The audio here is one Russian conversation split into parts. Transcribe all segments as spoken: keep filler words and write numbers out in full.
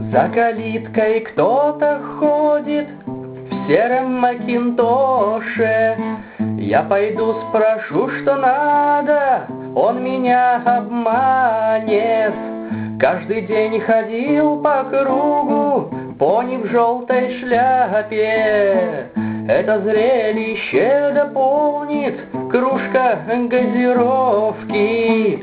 За калиткой кто-то ходит в сером макинтоше. Я пойду спрошу, что надо, он меня обманет. Каждый день ходил по кругу, пони в желтой шляпе. Это зрелище дополнит кружка газировки.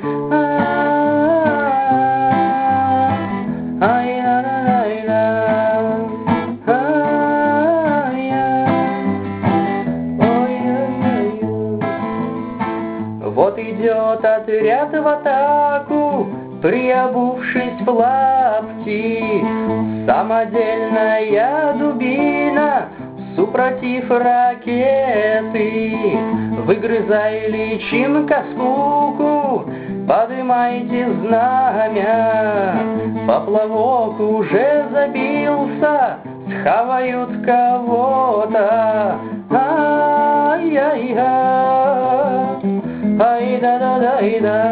Вот идет отряд в атаку, приобувшись в лапти. Самодельная дубина, супротив ракеты. Выгрызай личинка скуку, подымайте знамя. Поплавок уже забился, схавают кого-то. Ай-яй-яй, ай-да-да-да-да,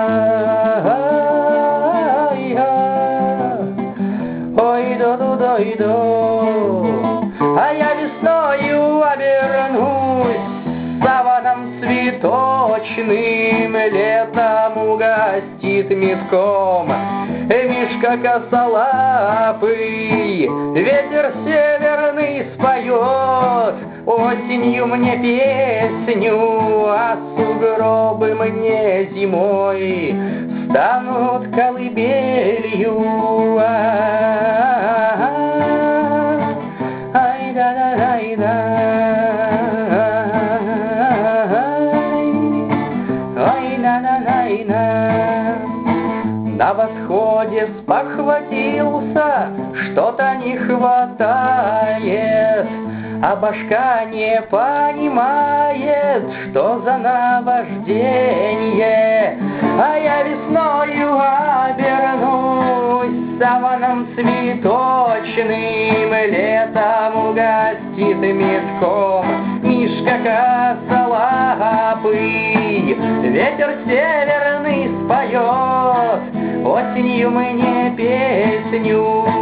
ай-я, ой-да-да-да-да. А я весною обернусь саваном цветочным, летом угостит метком Мишка косолапый. Ветер северный споет осенью мне песню, а сугробы мне зимой станут колыбелью. Ай-да-да-да-да, ай-на-на-на-на. На восходе спохватился, что-то не хватает, а башка не понимает, что за наваждение. А я весною обернусь саваном цветочным, летом угостит метком Мишка косолапый. Ветер северный споет осенью мне песню,